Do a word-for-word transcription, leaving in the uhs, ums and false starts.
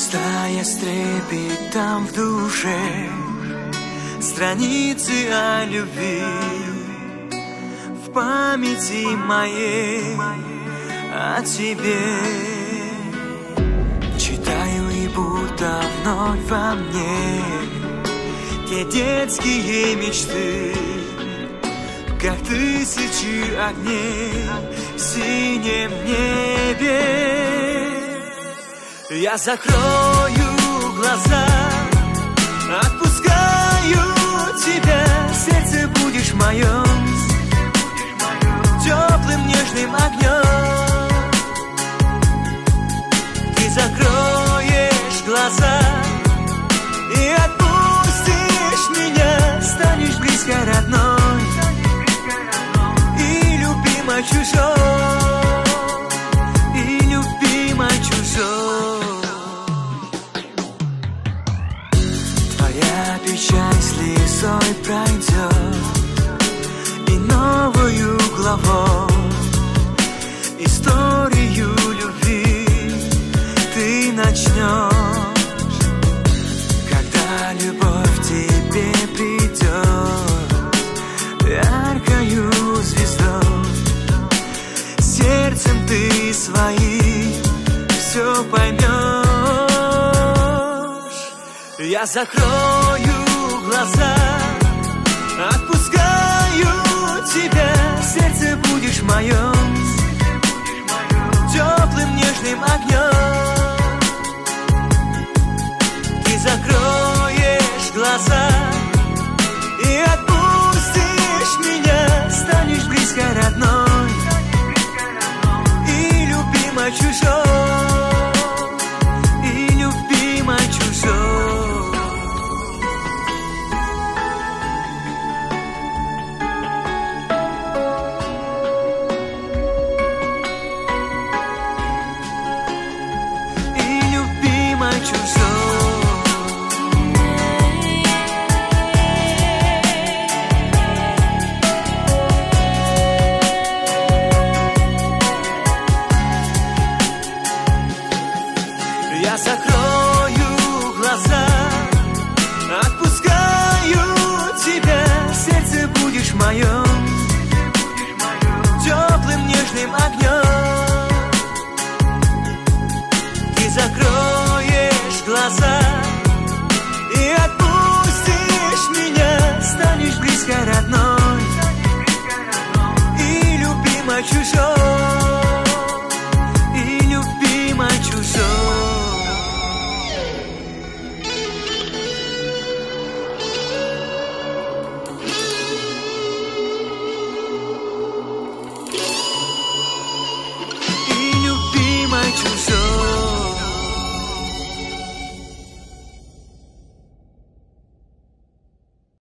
Листая с трепетом в душе страницы о любви, в памяти моей о тебе читаю, и будто вновь во мне те детские мечты, как тысячи огней в синем небе. Я закрою глаза, отпускаю тебя, сердце будешь моем, теплым нежным огнем. Ты закроешь глаза и отпустишь меня, станешь близко родной и любимой чужой, и любимой чужой. Твоя печаль слезой пройдет, и новую главу историю любви ты начнешь. Когда любовь тебе придет яркою звездой, сердцем ты своим все поймешь. Я закрою глаза, отпускаю тебя, сердце будешь моем, теплым нежным огнем. Ты закроешь глаза и отпустишь меня, станешь близко родной и любимой чужой, и любимой чужой. Я закрою глаза, отпускаю тебя, сердце будешь моем, теплым нежным огнем. Ты закроешь глаза и отпустишь меня, станешь близко родной